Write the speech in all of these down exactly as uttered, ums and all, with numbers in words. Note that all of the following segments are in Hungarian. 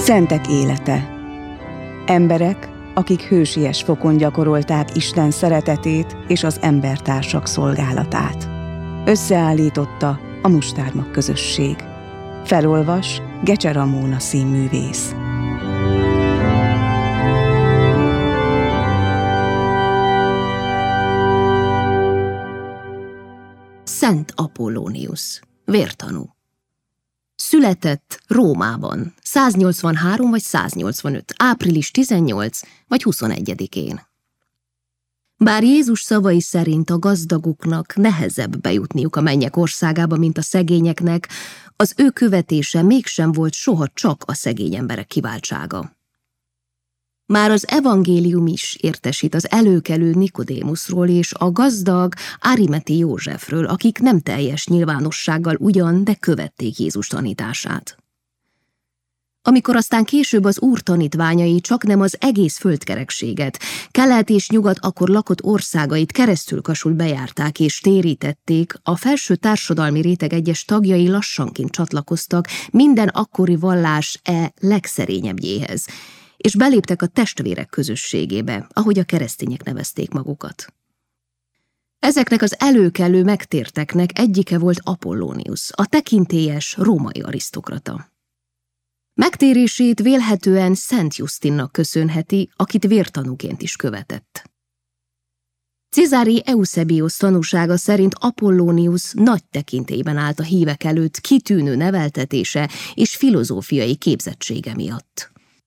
Szentek élete. Emberek, akik hősies fokon gyakorolták Isten szeretetét és az embertársak szolgálatát. Összeállította a Mustármag közösség. Felolvas Gecse Ramóna színművész. Szent Apollónius, vértanú. Született Rómában, száznyolcvanhárom vagy száznyolcvanöt, április tizennyolc vagy huszonegyedikén. Bár Jézus szavai szerint a gazdagoknak nehezebb bejutniuk a mennyek országába, mint a szegényeknek, az ő követése mégsem volt soha csak a szegény emberek kiváltsága. Már az evangélium is értesít az előkelő Nikodémuszról és a gazdag Arimathei Józsefről, akik nem teljes nyilvánossággal ugyan, de követték Jézus tanítását. Amikor aztán később az Úr tanítványai csaknem az egész földkerekséget, kelet és nyugat akkor lakott országait keresztülkasul bejárták és térítették, a felső társadalmi réteg egyes tagjai lassanként csatlakoztak minden akkori vallás e legszerényebbjéhez, és beléptek a testvérek közösségébe, ahogy a keresztények nevezték magukat. Ezeknek az előkelő megtérteknek egyike volt Apollónius, a tekintélyes római arisztokrata. Megtérését vélhetően Szent Justinnak köszönheti, akit vértanúként is követett. Cézári Eusebiosz tanúsága szerint Apollónius nagy tekintélyben állt a hívek előtt kitűnő neveltetése és filozófiai képzettsége miatt.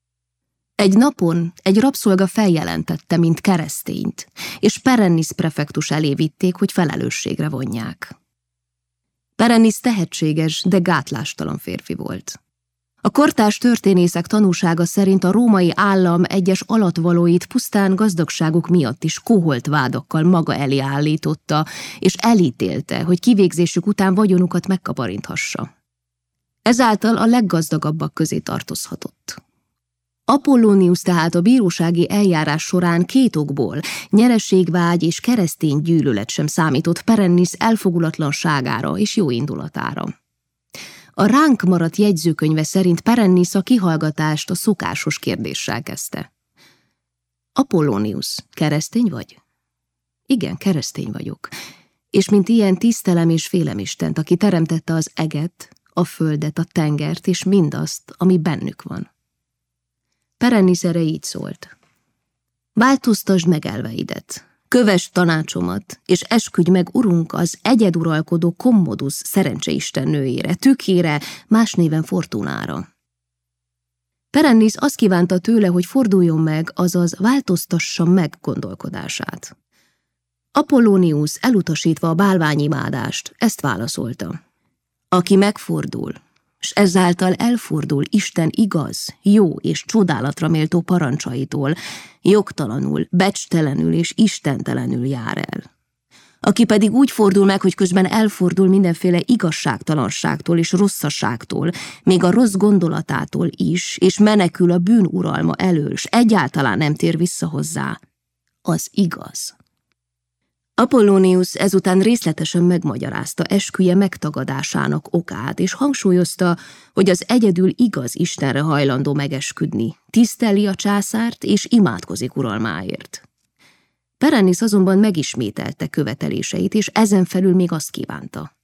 Egy napon egy rabszolga feljelentette, mint keresztényt, és Perennis prefektus elé vitték, hogy felelősségre vonják. Perennis tehetséges, de gátlástalan férfi volt. A kortárs történészek tanúsága szerint a római állam egyes alattvalóit pusztán gazdagságuk miatt is kóholt vádakkal maga elé állította, és elítélte, hogy kivégzésük után vagyonukat megkaparinthassa. Ezáltal a leggazdagabbak közé tartozhatott. Apollónius tehát a bírósági eljárás során két okból, nyereségvágy és keresztény gyűlölet sem számított Perennis elfogulatlanságára és jóindulatára. A ránk maradt jegyzőkönyve szerint Perennis a kihallgatást a szokásos kérdéssel kezdte. Apollónius, keresztény vagy? Igen, keresztény vagyok, és mint ilyen tisztelem és félem Istent, aki teremtette az eget, a földet, a tengert és mindazt, ami bennük van. Perennis erre így szólt. Változtasd meg elveidet, kövess tanácsomat, és esküdj meg urunk az egyeduralkodó Commodus szerencseistennőjére, tükére, más néven Fortunára. Perennis azt kívánta tőle, hogy forduljon meg, azaz változtassa meg gondolkodását. Apollónius elutasítva a bálványimádást, ezt válaszolta. Aki megfordul, s ezáltal elfordul Isten igaz, jó és csodálatra méltó parancsaitól, jogtalanul, becstelenül és istentelenül jár el. Aki pedig úgy fordul meg, hogy közben elfordul mindenféle igazságtalanságtól és rosszaságtól, még a rossz gondolatától is, és menekül a bűn uralma elől, s egyáltalán nem tér vissza hozzá, az igaz. Apollónius ezután részletesen megmagyarázta esküje megtagadásának okát, és hangsúlyozta, hogy az egyedül igaz Istenre hajlandó megesküdni, tiszteli a császárt és imádkozik uralmáért. Perennis azonban megismételte követeléseit, és ezen felül még azt kívánta.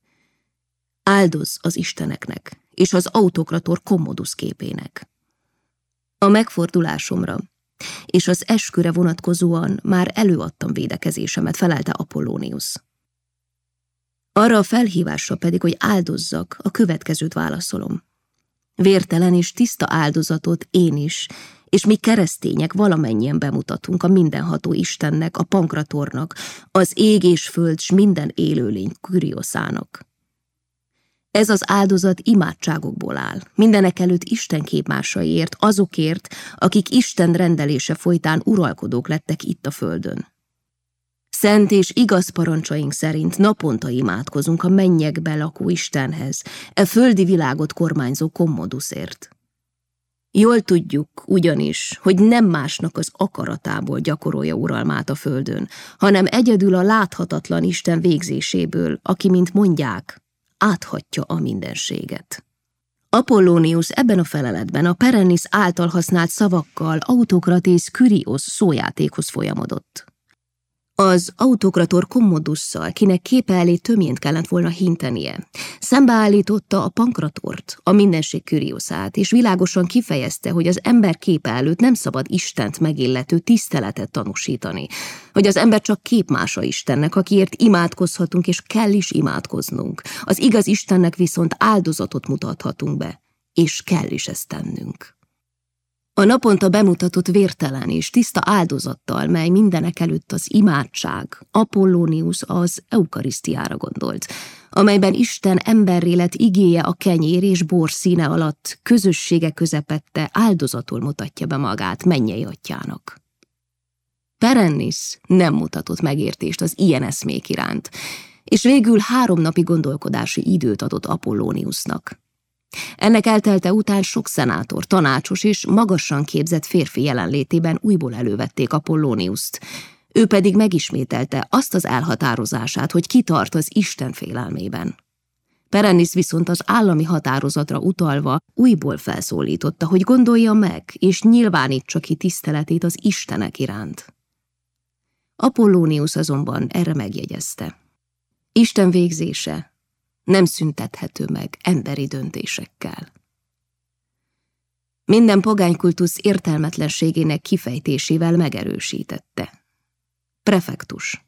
Áldozz az isteneknek, és az autokrator Commodus képének. A megfordulásomra és az esküre vonatkozóan már előadtam védekezésemet, felelte Apollónius. Arra a felhívásra pedig, hogy áldozzak, a következőt válaszolom. Vértelen és tiszta áldozatot én is, és mi keresztények valamennyien bemutatunk a mindenható Istennek, a Pankratornak, az ég és föld s minden élőlény Kürioszának. Ez az áldozat imádságokból áll, mindenekelőtt Isten képmásaiért, azokért, akik Isten rendelése folytán uralkodók lettek itt a földön. Szent és igaz parancsaink szerint naponta imádkozunk a mennyekbe lakó Istenhez, e földi világot kormányzó Commodusért. Jól tudjuk ugyanis, hogy nem másnak az akaratából gyakorolja uralmát a földön, hanem egyedül a láthatatlan Isten végzéséből, aki, mint mondják, áthatja a mindenséget. Apollónius ebben a feleletben a Perennis által használt szavakkal Autokratész Kürios szójátékhoz folyamodott. Az autokrator Kommodusszal, kinek képe elé töményt kellett volna hintenie, szembeállította a Pankratort, a mindenség Küriosát, és világosan kifejezte, hogy az ember képe előtt nem szabad Istent megillető tiszteletet tanúsítani, hogy az ember csak képmása Istennek, akiért imádkozhatunk és kell is imádkoznunk, az igaz Istennek viszont áldozatot mutathatunk be, és kell is ezt tennünk. A naponta bemutatott vértelen és tiszta áldozattal, mely mindenek előtt az imádság, Apollónius az eukarisztiára gondolt, amelyben Isten emberré lett igéje a kenyér és bor színe alatt közössége közepette áldozatul mutatja be magát mennyei atyának. Perennis nem mutatott megértést az ilyen eszmék iránt, és végül három napi gondolkodási időt adott Apollóniusnak. Ennek eltelte után sok szenátor, tanácsos és magasan képzett férfi jelenlétében újból elővették Apollóniust. Ő pedig megismételte azt az elhatározását, hogy kitart az Isten félelmében. Perennis viszont az állami határozatra utalva újból felszólította, hogy gondolja meg és nyilvánítsa ki tiszteletét az Istenek iránt. Apollónius azonban erre megjegyezte: Isten végzése nem szüntethető meg emberi döntésekkel. Minden pogánykultusz értelmetlenségének kifejtésével megerősítette. Prefektus.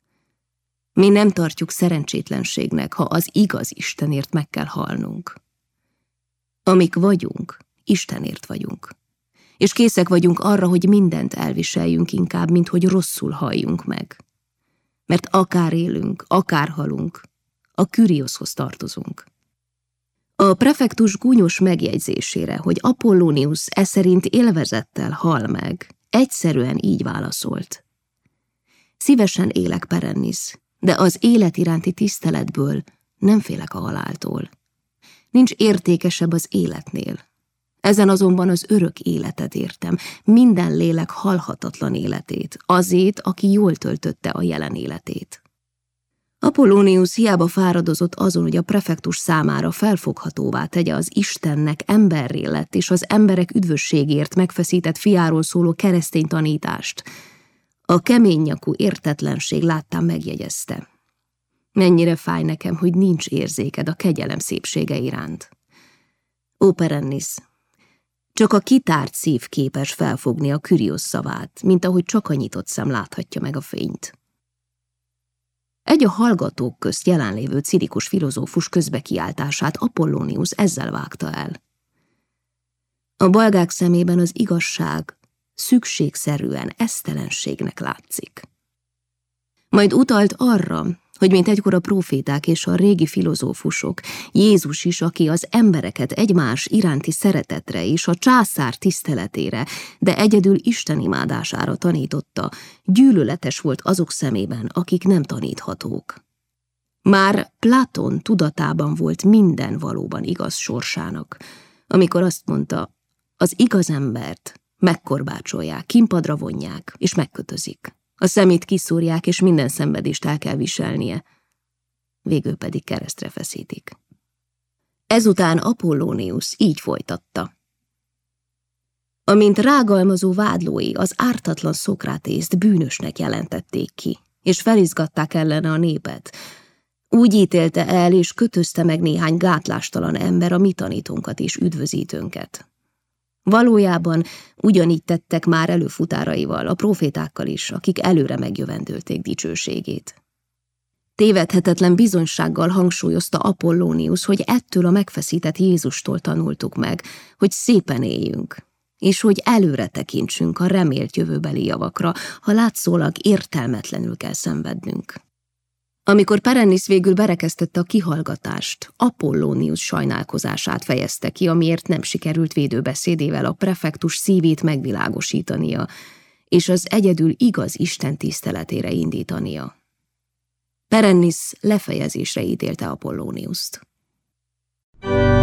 Mi nem tartjuk szerencsétlenségnek, ha az igaz Istenért meg kell halnunk. Amik vagyunk, Istenért vagyunk. És készek vagyunk arra, hogy mindent elviseljünk inkább, mint hogy rosszul halljunk meg. Mert akár élünk, akár halunk, a Kürioshoz tartozunk. A prefektus gúnyos megjegyzésére, hogy Apollónius e szerint élvezettel hal meg, egyszerűen így válaszolt: Szívesen élek, Perennis, de az élet iránti tiszteletből nem félek a haláltól. Nincs értékesebb az életnél. Ezen azonban az örök életet értem, minden lélek halhatatlan életét, azét, aki jól töltötte a jelen életét. Apollónius hiába fáradozott azon, hogy a prefektus számára felfoghatóvá tegye az Istennek emberré lett és az emberek üdvösségért megfeszített fiáról szóló keresztény tanítást. A keménynyakú értetlenség láttán megjegyezte: Mennyire fáj nekem, hogy nincs érzéked a kegyelem szépsége iránt. Ó, Perennis, csak a kitárt szív képes felfogni a Kürios szavát, mint ahogy csak a nyitott szem láthatja meg a fényt. Egy a hallgatók közt jelenlévő cinikus filozófus közbekiáltását Apollónius ezzel vágta el. A balgák szemében az igazság szükségszerűen esztelenségnek látszik. Majd utalt arra, hogy mint egykor a próféták és a régi filozófusok, Jézus is, aki az embereket egymás iránti szeretetre és a császár tiszteletére, de egyedül Isten imádására tanította, gyűlöletes volt azok szemében, akik nem taníthatók. Már Platon tudatában volt minden valóban igaz sorsának, amikor azt mondta, az igaz embert megkorbácsolják, kínpadra vonják és megkötözik. A szemét kiszúrják, és minden szenvedést el kell viselnie, végül pedig keresztre feszítik. Ezután Apollónius így folytatta: Amint rágalmazó vádlói az ártatlan Szokratészt bűnösnek jelentették ki, és felizgatták ellene a népet, úgy ítélte el és kötözte meg néhány gátlástalan ember a mi tanítónkat és üdvözítőnket. Valójában ugyanígy tettek már előfutáraival, a profétákkal is, akik előre megjövendölték dicsőségét. Tévedhetetlen bizonysággal hangsúlyozta Apollónius, hogy ettől a megfeszített Jézustól tanultuk meg, hogy szépen éljünk, és hogy előre tekintsünk a remélt jövőbeli javakra, ha látszólag értelmetlenül kell szenvednünk. Amikor Perennis végül berekeztette a kihallgatást, Apollónius sajnálkozását fejezte ki, amiért nem sikerült védőbeszédével a prefektus szívét megvilágosítania, és az egyedül igaz Isten tiszteletére indítania. Perennis lefejezésre ítélte Apollóniust.